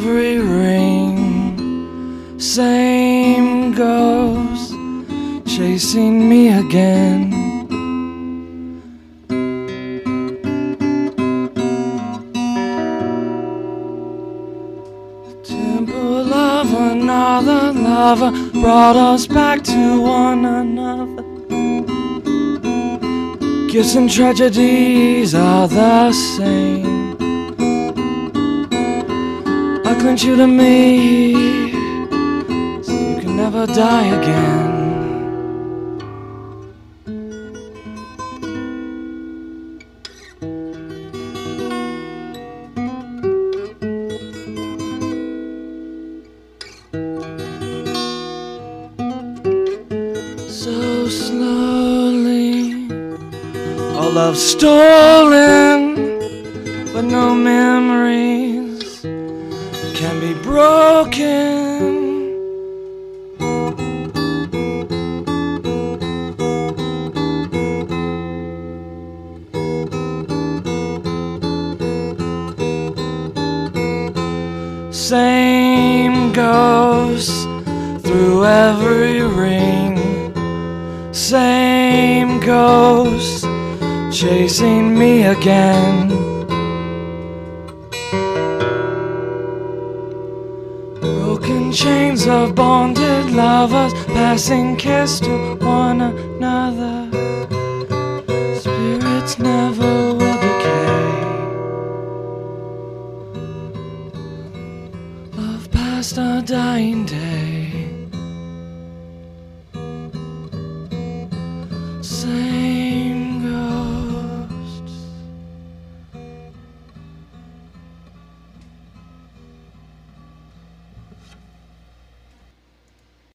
every ring. Same ghost chasing me again. The temple of another lover brought us back to one another. Gifts and tragedies are the same. I clinch you to me, so you can never die again. So slowly, all love stolen, but no memories can be broken. Same ghost through every ring. Same ghost chasing me again. Broken chains of bonded lovers passing kiss to one another. Spirits never will decay. Love past a dying day.